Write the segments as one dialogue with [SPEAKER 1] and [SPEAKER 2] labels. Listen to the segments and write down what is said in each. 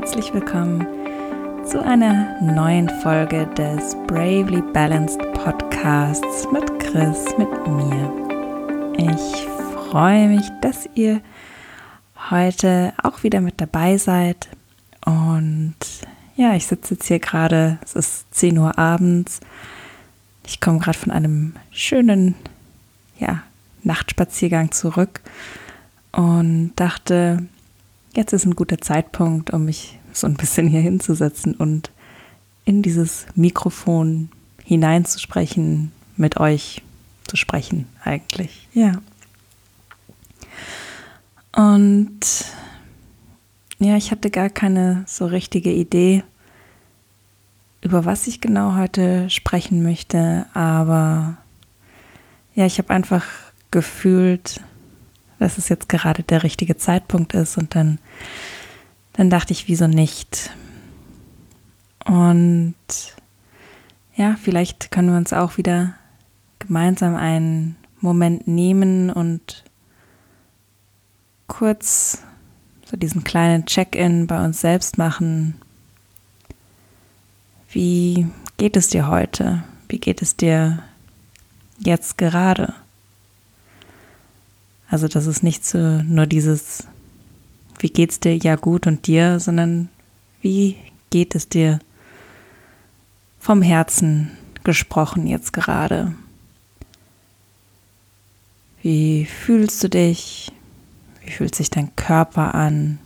[SPEAKER 1] herzlich willkommen zu einer neuen Folge des Bravely Balanced Podcasts mit Chris, mit mir. Ich freue mich, dass ihr heute auch wieder mit dabei seid und ja, ich sitze jetzt hier gerade, es ist 10 Uhr abends, ich komme gerade von einem schönen Nachtspaziergang zurück und dachte, jetzt ist ein guter Zeitpunkt, um mich so ein bisschen hier hinzusetzen und in dieses Mikrofon hineinzusprechen, mit euch zu sprechen eigentlich. Ja. Und ja, ich hatte gar keine so richtige Idee, über was ich genau heute sprechen möchte, aber ja, ich habe einfach gefühlt, dass es jetzt gerade der richtige Zeitpunkt ist und dann dachte ich, wieso nicht? Und ja, vielleicht können wir uns auch wieder gemeinsam einen Moment nehmen und kurz so diesen kleinen Check-in bei uns selbst machen. Wie geht es dir heute? Wie geht es dir jetzt gerade? Also das ist nicht so nur dieses, wie geht's dir, ja gut und dir, sondern wie geht es dir vom Herzen gesprochen jetzt gerade? Wie fühlst du dich? Wie fühlt sich dein Körper an?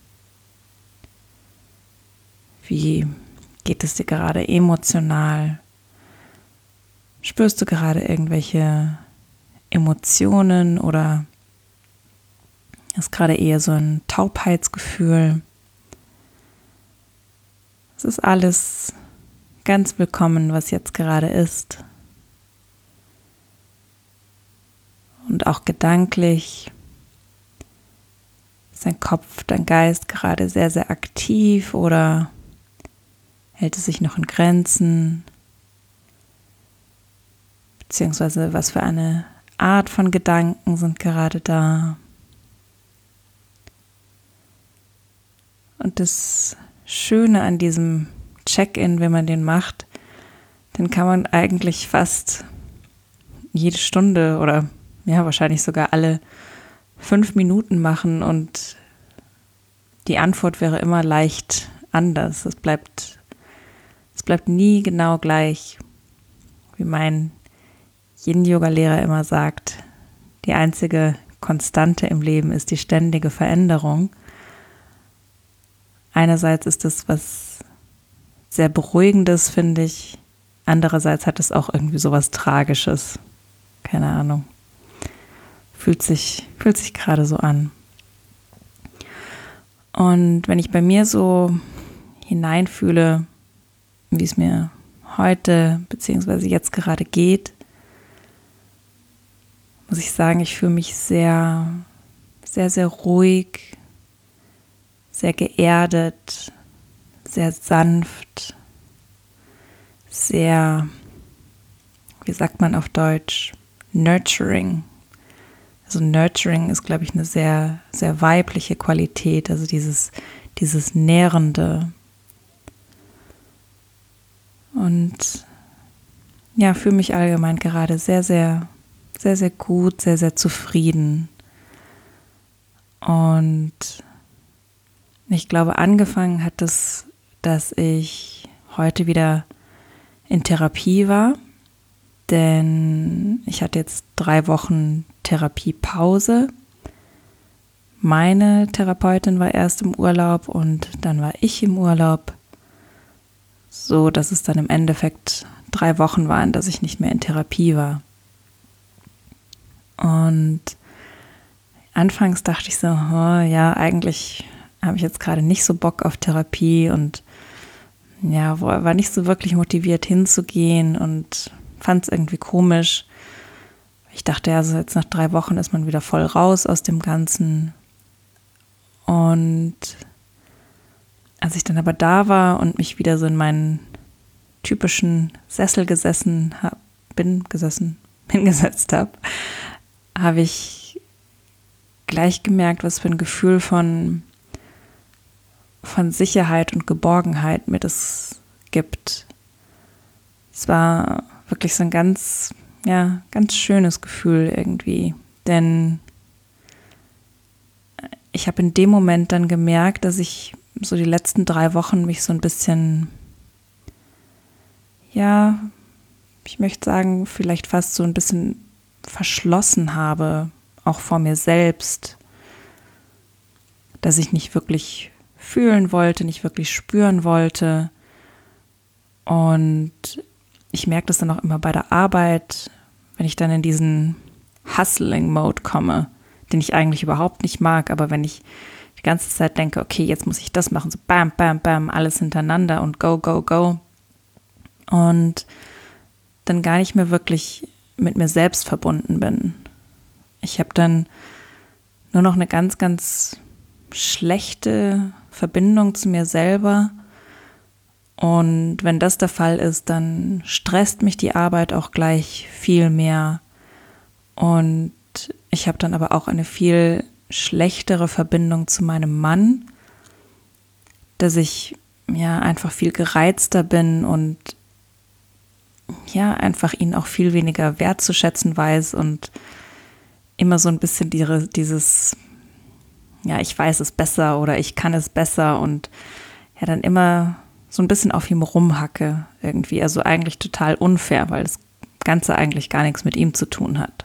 [SPEAKER 1] Wie geht es dir gerade emotional? Spürst du gerade irgendwelche Emotionen oder ist gerade eher so ein Taubheitsgefühl? Es ist alles ganz willkommen, was jetzt gerade ist. Und auch gedanklich ist dein Kopf, dein Geist gerade sehr, sehr aktiv oder hält es sich noch in Grenzen? Beziehungsweise was für eine Art von Gedanken sind gerade da? Und das Schöne an diesem Check-in, wenn man den macht, den kann man eigentlich fast jede Stunde oder ja, wahrscheinlich sogar alle 5 Minuten machen und die Antwort wäre immer leicht anders. Es bleibt nie genau gleich, wie mein Yin-Yoga-Lehrer immer sagt. Die einzige Konstante im Leben ist die ständige Veränderung. Einerseits ist es was sehr Beruhigendes, finde ich. Andererseits hat es auch irgendwie sowas Tragisches. Keine Ahnung. Fühlt sich gerade so an. Und wenn ich bei mir so hineinfühle, wie es mir heute bzw. jetzt gerade geht, muss ich sagen, ich fühle mich sehr, sehr, sehr ruhig, sehr geerdet, sehr sanft, sehr, wie sagt man auf Deutsch, nurturing. Also nurturing ist, glaube ich, eine sehr, sehr weibliche Qualität, also dieses Nährende. Und ja, fühle mich allgemein gerade sehr, sehr, sehr, sehr gut, sehr, sehr zufrieden. Und ich glaube, angefangen hat es, dass ich heute wieder in Therapie war, denn ich hatte jetzt 3 Wochen Therapiepause. Meine Therapeutin war erst im Urlaub und dann war ich im Urlaub, so dass es dann im Endeffekt 3 Wochen waren, dass ich nicht mehr in Therapie war. Und anfangs dachte ich so, ja, eigentlich habe ich jetzt gerade nicht so Bock auf Therapie und ja, war nicht so wirklich motiviert hinzugehen und fand es irgendwie komisch. Ich dachte ja, so jetzt nach 3 Wochen ist man wieder voll raus aus dem Ganzen. Und als ich dann aber da war und mich wieder so in meinen typischen Sessel hingesetzt habe, habe ich gleich gemerkt, was für ein Gefühl von von Sicherheit und Geborgenheit mir das gibt. Es war wirklich so ein ganz schönes Gefühl irgendwie, denn ich habe in dem Moment dann gemerkt, dass ich so die letzten 3 Wochen mich so ein bisschen, ich möchte sagen, vielleicht fast so ein bisschen verschlossen habe, auch vor mir selbst, dass ich nicht wirklich fühlen wollte, nicht wirklich spüren wollte. Und ich merke das dann auch immer bei der Arbeit, wenn ich dann in diesen Hustling-Mode komme, den ich eigentlich überhaupt nicht mag, aber wenn ich die ganze Zeit denke, okay, jetzt muss ich das machen, so bam, bam, bam, alles hintereinander und go, go, go. Und dann gar nicht mehr wirklich mit mir selbst verbunden bin. Ich habe dann nur noch eine ganz, ganz schlechte Verbindung zu mir selber. Und wenn das der Fall ist, dann stresst mich die Arbeit auch gleich viel mehr. Und ich habe dann aber auch eine viel schlechtere Verbindung zu meinem Mann, dass ich einfach viel gereizter bin und einfach ihn auch viel weniger wertzuschätzen weiß und immer so ein bisschen dieses, ich weiß es besser oder ich kann es besser und dann immer so ein bisschen auf ihm rumhacke irgendwie. Also eigentlich total unfair, weil das Ganze eigentlich gar nichts mit ihm zu tun hat.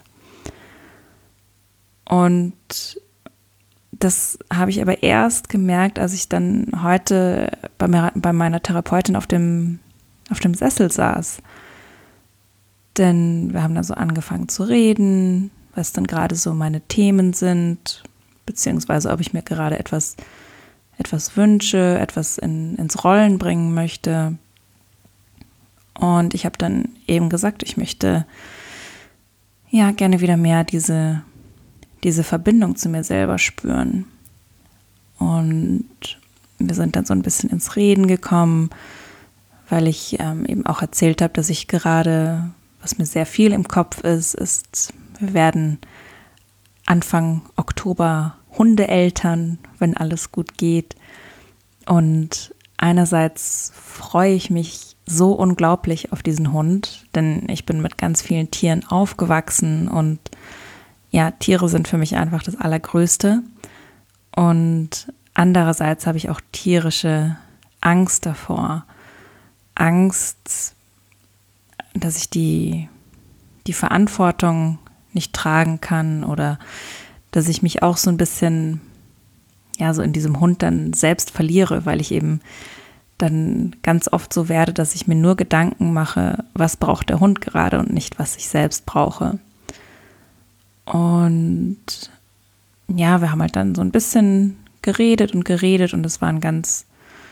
[SPEAKER 1] Und das habe ich aber erst gemerkt, als ich dann heute bei meiner Therapeutin auf dem Sessel saß. Denn wir haben da so angefangen zu reden, was dann gerade so meine Themen sind, beziehungsweise ob ich mir gerade etwas wünsche, etwas ins Rollen bringen möchte. Und ich habe dann eben gesagt, ich möchte gerne wieder mehr diese Verbindung zu mir selber spüren. Und wir sind dann so ein bisschen ins Reden gekommen, weil ich eben auch erzählt habe, dass ich gerade, was mir sehr viel im Kopf ist, wir werden Anfang Oktober Hundeeltern, wenn alles gut geht. Und einerseits freue ich mich so unglaublich auf diesen Hund, denn ich bin mit ganz vielen Tieren aufgewachsen und Tiere sind für mich einfach das Allergrößte. Und andererseits habe ich auch tierische Angst davor. Angst, dass ich die Verantwortung nicht tragen kann oder dass ich mich auch so ein bisschen so in diesem Hund dann selbst verliere, weil ich eben dann ganz oft so werde, dass ich mir nur Gedanken mache, was braucht der Hund gerade und nicht, was ich selbst brauche. Und wir haben halt dann so ein bisschen geredet und es war ein ganz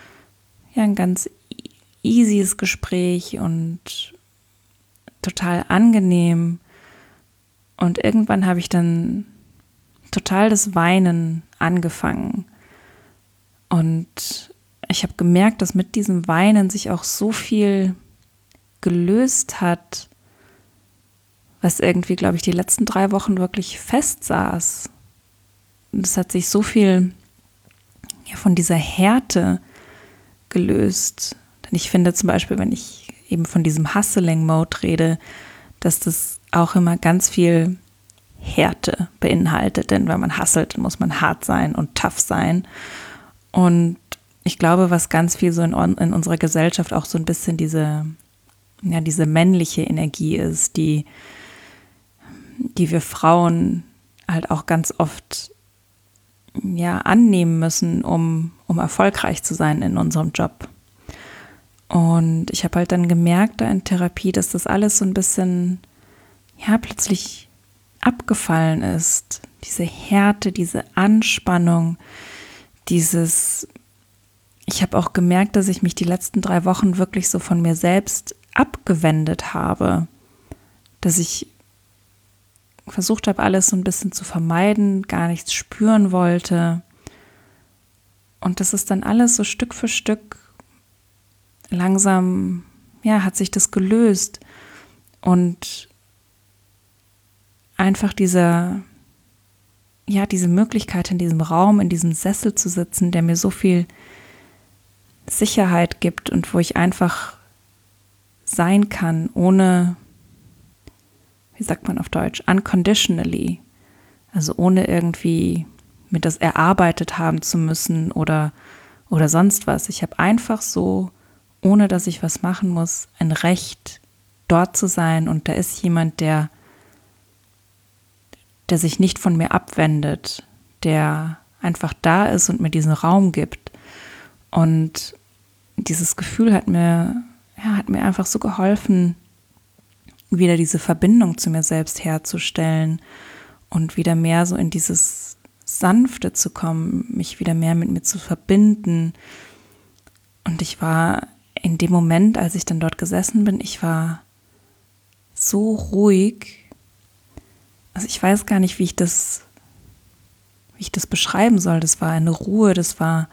[SPEAKER 1] easyes Gespräch und total angenehm. Und irgendwann habe ich dann total das Weinen angefangen. Und ich habe gemerkt, dass mit diesem Weinen sich auch so viel gelöst hat, was irgendwie, glaube ich, die letzten 3 Wochen wirklich festsaß. Und es hat sich so viel von dieser Härte gelöst. Denn ich finde zum Beispiel, wenn ich eben von diesem Hustling-Mode rede, dass das auch immer ganz viel Härte beinhaltet. Denn wenn man hustelt, dann muss man hart sein und tough sein. Und ich glaube, was ganz viel so in unserer Gesellschaft auch so ein bisschen diese männliche Energie ist, die wir Frauen halt auch ganz oft annehmen müssen, um erfolgreich zu sein in unserem Job. Und ich habe halt dann gemerkt da in Therapie, dass das alles so ein bisschen plötzlich abgefallen ist. Diese Härte, diese Anspannung, ich habe auch gemerkt, dass ich mich die letzten 3 Wochen wirklich so von mir selbst abgewendet habe, dass ich versucht habe, alles so ein bisschen zu vermeiden, gar nichts spüren wollte. Und das ist dann alles so Stück für Stück langsam, hat sich das gelöst. Und einfach diese Möglichkeit in diesem Raum, in diesem Sessel zu sitzen, der mir so viel Sicherheit gibt und wo ich einfach sein kann, ohne, wie sagt man auf Deutsch, unconditionally, also ohne irgendwie mir das erarbeitet haben zu müssen oder sonst was. Ich habe einfach so, ohne dass ich was machen muss, ein Recht, dort zu sein, und da ist jemand, der sich nicht von mir abwendet, der einfach da ist und mir diesen Raum gibt. Und dieses Gefühl hat mir einfach so geholfen, wieder diese Verbindung zu mir selbst herzustellen und wieder mehr so in dieses Sanfte zu kommen, mich wieder mehr mit mir zu verbinden. Und ich war in dem Moment, als ich dann dort gesessen bin, ich war so ruhig. Also ich weiß gar nicht, wie ich das beschreiben soll. Das war eine Ruhe, das war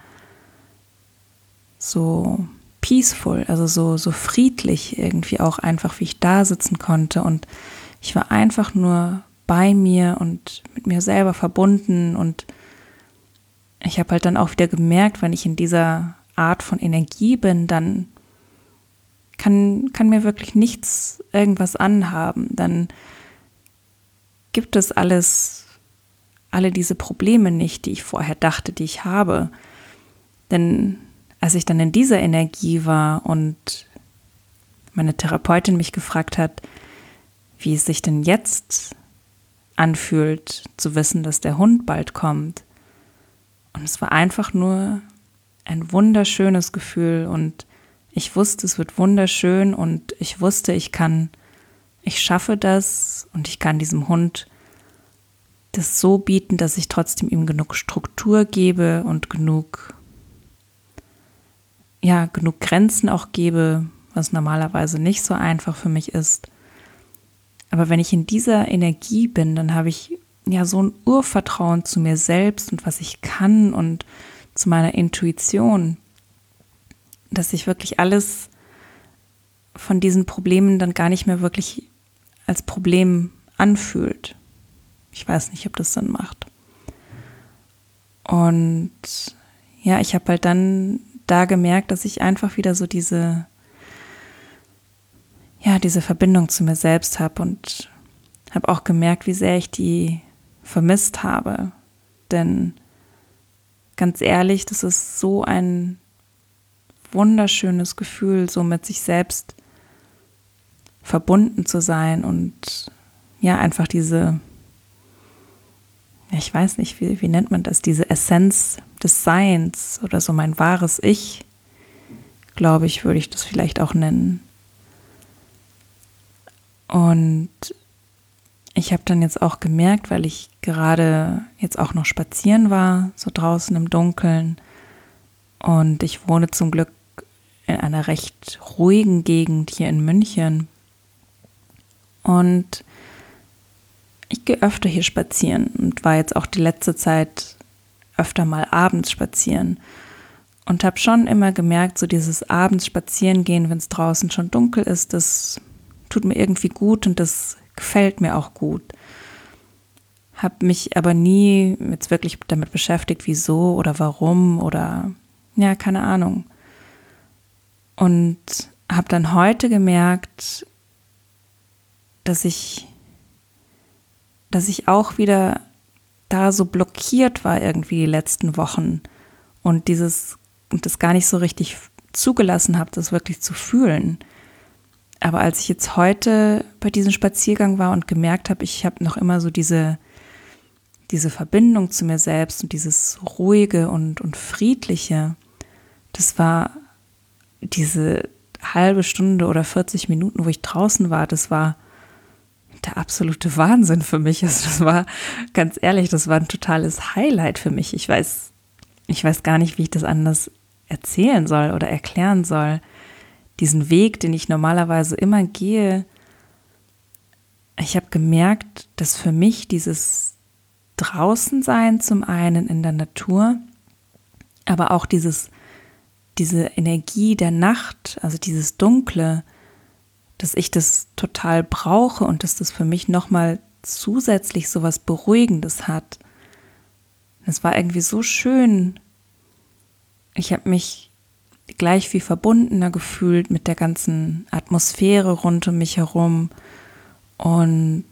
[SPEAKER 1] so peaceful, also so friedlich irgendwie auch einfach, wie ich da sitzen konnte. Und ich war einfach nur bei mir und mit mir selber verbunden. Und ich habe halt dann auch wieder gemerkt, wenn ich in dieser Art von Energie bin, dann kann mir wirklich nichts irgendwas anhaben. Dann gibt es alle diese Probleme nicht, die ich vorher dachte, die ich habe. Denn als ich dann in dieser Energie war und meine Therapeutin mich gefragt hat, wie es sich denn jetzt anfühlt, zu wissen, dass der Hund bald kommt. Und es war einfach nur ein wunderschönes Gefühl und ich wusste, es wird wunderschön und ich wusste, ich schaffe das und ich kann diesem Hund das so bieten, dass ich trotzdem ihm genug Struktur gebe und genug Grenzen auch gebe, was normalerweise nicht so einfach für mich ist. Aber wenn ich in dieser Energie bin, dann habe ich ja so ein Urvertrauen zu mir selbst und was ich kann und zu meiner Intuition, dass sich wirklich alles von diesen Problemen dann gar nicht mehr wirklich als Problem anfühlt. Ich weiß nicht, ob das Sinn macht. Und ja, ich habe halt dann da gemerkt, dass ich einfach wieder so diese Verbindung zu mir selbst habe und habe auch gemerkt, wie sehr ich die vermisst habe. Denn ganz ehrlich, das ist so ein wunderschönes Gefühl, so mit sich selbst verbunden zu sein und ja, einfach diese, ich weiß nicht, wie nennt man das, diese Essenz des Seins oder so mein wahres Ich, glaube ich, würde ich das vielleicht auch nennen. Und ich habe dann jetzt auch gemerkt, weil ich gerade jetzt auch noch spazieren war, so draußen im Dunkeln, und ich wohne zum Glück in einer recht ruhigen Gegend hier in München. Und ich gehe öfter hier spazieren und war jetzt auch die letzte Zeit öfter mal abends spazieren. Und habe schon immer gemerkt, so dieses abends spazieren gehen, wenn es draußen schon dunkel ist, das tut mir irgendwie gut und das gefällt mir auch gut. Habe mich aber nie jetzt wirklich damit beschäftigt, wieso oder warum oder ja, keine Ahnung. Und habe dann heute gemerkt, dass ich auch wieder da so blockiert war irgendwie die letzten Wochen und das gar nicht so richtig zugelassen habe, das wirklich zu fühlen. Aber als ich jetzt heute bei diesem Spaziergang war und gemerkt habe, ich habe noch immer so diese Verbindung zu mir selbst und dieses Ruhige und Friedliche, das war diese halbe Stunde oder 40 Minuten, wo ich draußen war, das war der absolute Wahnsinn für mich. Also das war, ganz ehrlich, das war ein totales Highlight für mich. Ich weiß gar nicht, wie ich das anders erzählen soll oder erklären soll. Diesen Weg, den ich normalerweise immer gehe, ich habe gemerkt, dass für mich dieses Draußensein zum einen in der Natur, aber auch diese Energie der Nacht, also dieses Dunkle, dass ich das total brauche und dass das für mich nochmal zusätzlich so was Beruhigendes hat. Es war irgendwie so schön. Ich habe mich gleich viel verbundener gefühlt mit der ganzen Atmosphäre rund um mich herum und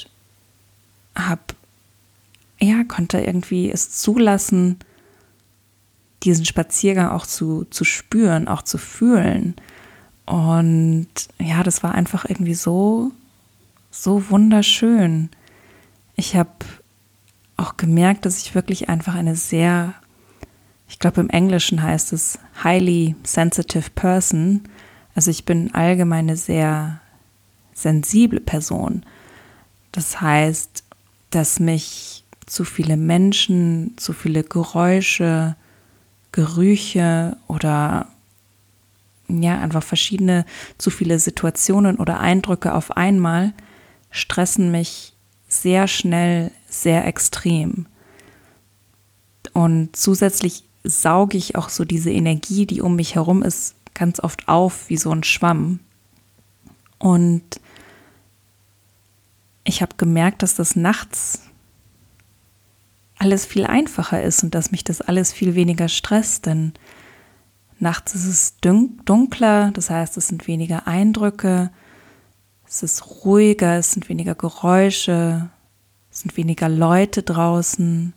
[SPEAKER 1] konnte irgendwie es zulassen, diesen Spaziergang auch zu spüren, auch zu fühlen. Und ja, das war einfach irgendwie so wunderschön. Ich habe auch gemerkt, dass ich wirklich einfach ich glaube im Englischen heißt es highly sensitive person. Also ich bin allgemein eine sehr sensible Person. Das heißt, dass mich zu viele Menschen, zu viele Geräusche, Gerüche oder einfach zu viele Situationen oder Eindrücke auf einmal stressen mich sehr schnell, sehr extrem. Und zusätzlich sauge ich auch so diese Energie, die um mich herum ist, ganz oft auf wie so ein Schwamm. Und ich habe gemerkt, dass das nachts alles viel einfacher ist und dass mich das alles viel weniger stresst, denn nachts ist es dunkler, das heißt, es sind weniger Eindrücke, es ist ruhiger, es sind weniger Geräusche, es sind weniger Leute draußen.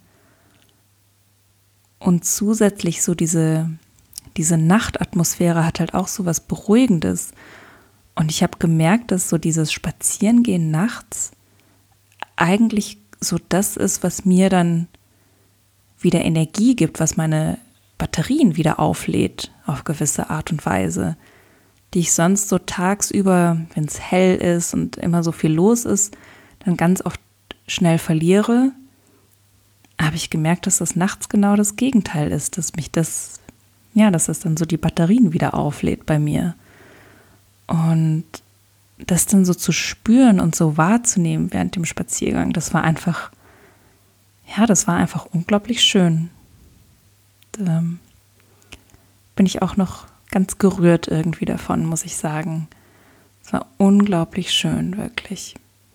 [SPEAKER 1] Und zusätzlich so diese Nachtatmosphäre hat halt auch so was Beruhigendes. Und ich habe gemerkt, dass so dieses Spazierengehen nachts eigentlich so das ist, was mir dann wieder Energie gibt, was meine Batterien wieder auflädt auf gewisse Art und Weise, die ich sonst so tagsüber, wenn es hell ist und immer so viel los ist, dann ganz oft schnell verliere. Habe ich gemerkt, dass das nachts genau das Gegenteil ist, dass das dann so die Batterien wieder auflädt bei mir. Und das dann so zu spüren und so wahrzunehmen während dem Spaziergang, das war einfach unglaublich schön. Da bin ich auch noch ganz gerührt irgendwie davon, muss ich sagen. Es war unglaublich schön, wirklich.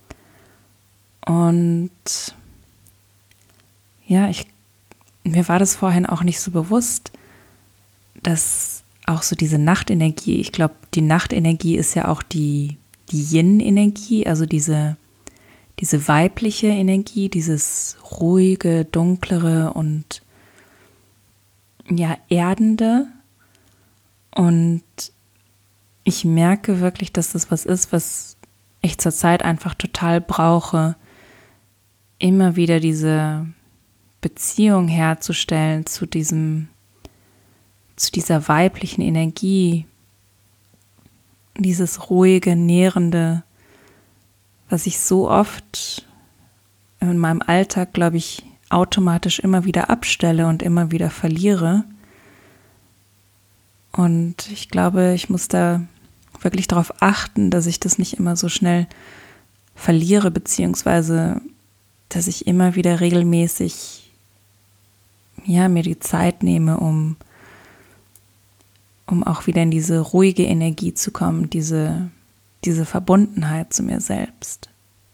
[SPEAKER 1] Und ja, mir war das vorhin auch nicht so bewusst, dass auch so diese Nachtenergie, ich glaube, die Nachtenergie ist ja auch die Yin-Energie, also diese weibliche Energie, dieses ruhige, dunklere und erdende. Und ich merke wirklich, dass das was ist, was ich zurzeit einfach total brauche, immer wieder diese Beziehung herzustellen zu dieser weiblichen Energie, dieses ruhige, nährende, was ich so oft in meinem Alltag, glaube ich, automatisch immer wieder abstelle und immer wieder verliere. Und ich glaube, ich muss da wirklich darauf achten, dass ich das nicht immer so schnell verliere, beziehungsweise dass ich immer wieder regelmäßig mir die Zeit nehme, um auch wieder in diese ruhige Energie zu kommen, diese Verbundenheit zu mir selbst.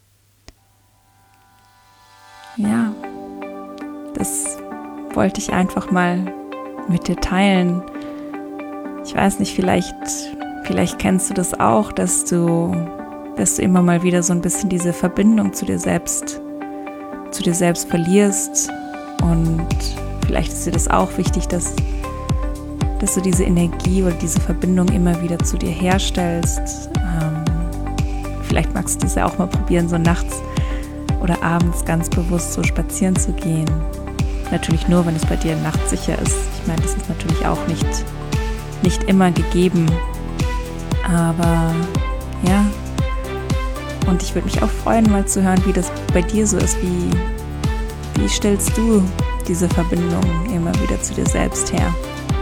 [SPEAKER 1] Ja, das wollte ich einfach mal mit dir teilen. Ich weiß nicht, vielleicht kennst du das auch, dass du immer mal wieder so ein bisschen diese Verbindung zu dir selbst verlierst, und vielleicht ist dir das auch wichtig, dass du diese Energie oder diese Verbindung immer wieder zu dir herstellst. Vielleicht magst du das ja auch mal probieren, so nachts oder abends ganz bewusst so spazieren zu gehen. Natürlich nur, wenn es bei dir nachts sicher ist. Ich meine, das ist natürlich auch nicht immer gegeben. Aber ja, und ich würde mich auch freuen, mal zu hören, wie das bei dir so ist. Wie stellst du diese Verbindung immer wieder zu dir selbst her?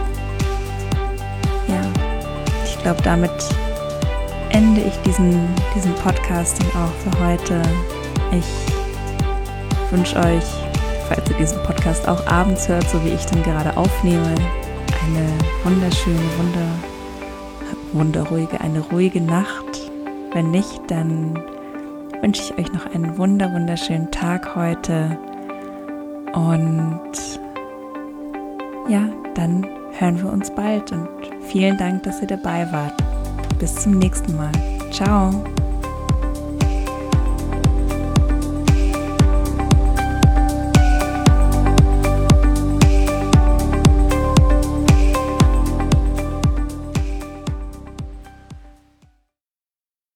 [SPEAKER 1] Ja, ich glaube, damit ende ich diesen Podcasting auch für heute. Ich wünsche euch, falls ihr diesen Podcast auch abends hört, so wie ich den gerade aufnehme, eine wunderschöne, eine ruhige Nacht. Wenn nicht, dann wünsche ich euch noch einen wunderschönen Tag heute. Und ja, dann hören wir uns bald und vielen Dank, dass ihr dabei wart. Bis zum nächsten Mal. Ciao.